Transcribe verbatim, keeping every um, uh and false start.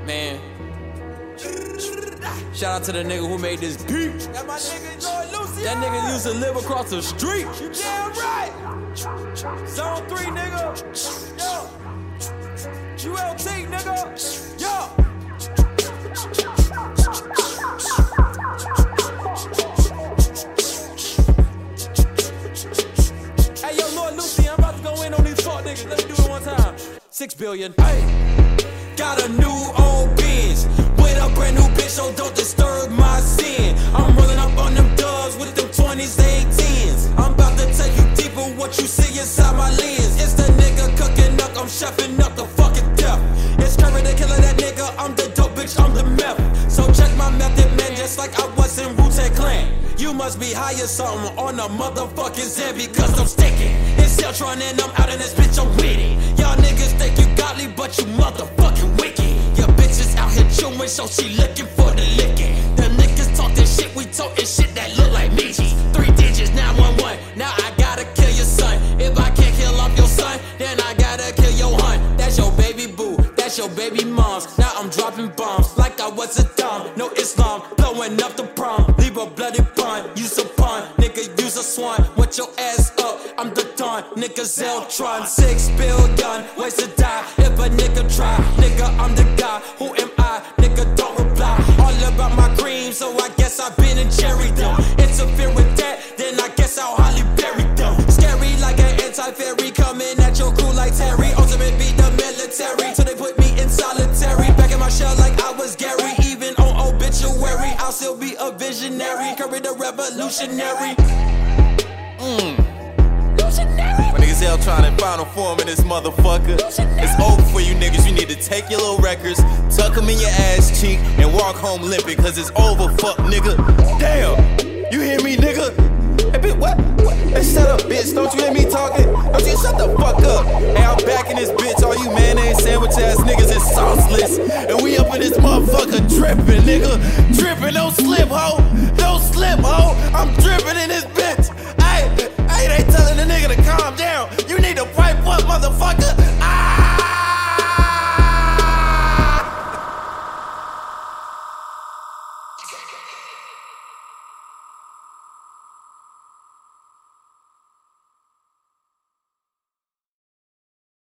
man. Shout out to the nigga who made this beat. That my nigga Lord Lucy. That nigga used to live across the street. You damn right. Zone three, nigga. Yo. U L T, nigga. Yo. Hey, yo, Lord Lucy, I'm about to go in on these fuck niggas. Let me do it one time. Six billion. Hey. Got a new old Benz with a brand new bitch, so don't disturb my sin. I'm rolling up on them dubs with them twenties, eighteens. I'm about to take you deeper, what you see inside my lens. It's the nigga cooking up, I'm chefing up the fucking death. It's Curry the killer, that nigga, I'm the dope bitch, I'm the meth. So check my method, man, just like I was in Wu-Tang Clan. You must be high or something on a motherfucking Zen, because I'm sticking. It's Celtron and I'm out in this bitch, I'm with it. Y'all niggas think you godly, but you motherfucking wicked. Your bitch is out here chewing, so she looking for the licking. The niggas talk this shit, we talking shit that look like me. Three digits, nine one one, now I gotta kill your son. If I can't kill off your son, then I gotta kill your hunt. That's your baby boo, that's your baby moms. Now I'm dropping bombs like I was a dumb. No Islam, blowing up the prom. Leave a bloody pun, use a pun, nigga use a swan. What your ass up, I'm the dawn, nigga Zeltron. Six billion, ways to die if a nigga try. Nigga, I'm the guy, who am I? Nigga, don't reply. All about my cream, so I guess I've been in cherry them. Interfere with that, then I guess I'll Holly bury them. Scary like an anti-fairy, coming at your crew like Terry. Ultimate beat the military, till they put me in solitary. Back in my shell like I was Gary, even on obituary, I'll still be a visionary. Curry the revolutionary. Mmm. My nigga Zeltron in final form in this motherfucker. It's over for you niggas, you need to take your little records, tuck them in your ass cheek, and walk home limping, cause it's over, fuck nigga. Damn, you hear me nigga? Hey bitch, what? what? Hey shut up bitch, don't you hear me talking? Don't you shut the fuck up? Hey, I'm back in this bitch, all you mayonnaise sandwich ass niggas is sauceless. And we up in this motherfucker dripping, nigga. Dripping, don't slip ho, don't slip ho. I'm dripping in this bitch.